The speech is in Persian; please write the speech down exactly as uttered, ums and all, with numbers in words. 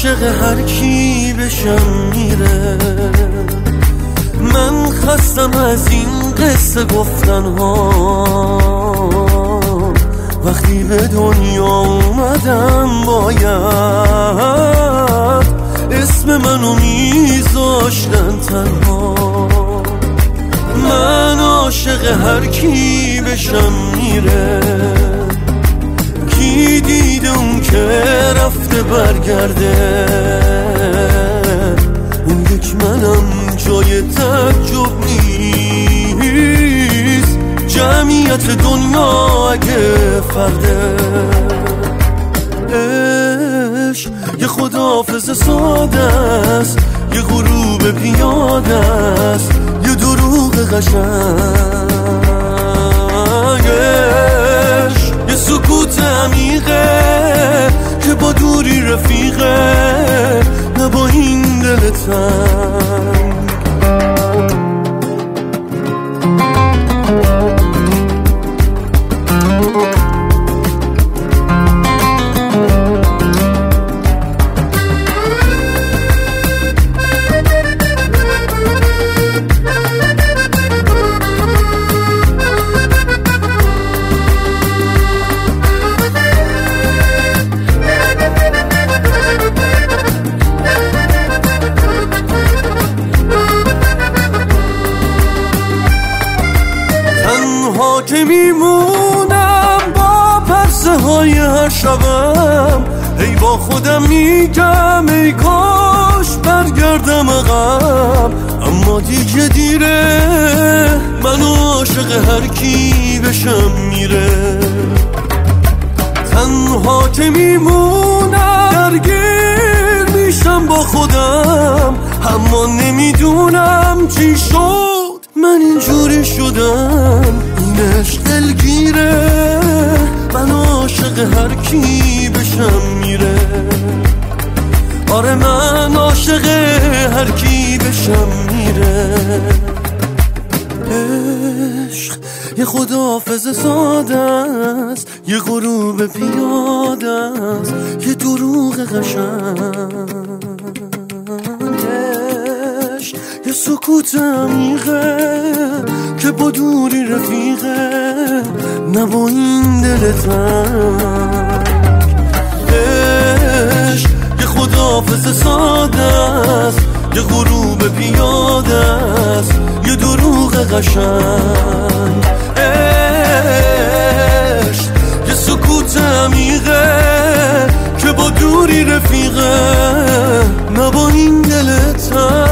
عاشق هر کی بشم میره. من خستم از این قصه گفتن ها، وقتی به دنیا اومدم باید اسم منو میذاشتن تنها. من عاشق هر کی بشم میره، کی دیده اون که رفته برگرده، اون یک منم جای تعجب نیست، جمعیت دنیا اگه فرده. عشق یه خداحافظ ساده است، یه غروب پیاده است، یه دروغ قشنگ. یه سکوت عمیقه که با دوری رفیقه، نه با این دل تنگ. که میمونم با پرسه های هر شبم، ای با خودم میگم ای کاش برگردم عقب، اما دیگه دیره، من عاشق هر کی بشم میره. تنها که میمونم درگیر میشم با خودم، اما نمیدونم چی شد من اینجوری شدم. این عشق دلگیره، من عاشق هر کی بشم میره. آره من عاشق هر کی بشم میره. عشق یه خداحافظ ساده است، یه غروب پیاده است، یه دروغ قشنگ. یه سکوت عمیقه که با دوری رفیقه، نه با این دل تنگ. عشق یه خداحافظ ساده است، یه غروب پیاده است، یه دروغ قشنگ. عشق یه سکوت عمیقه که با دوری رفیقه، نه با این دل تنگ.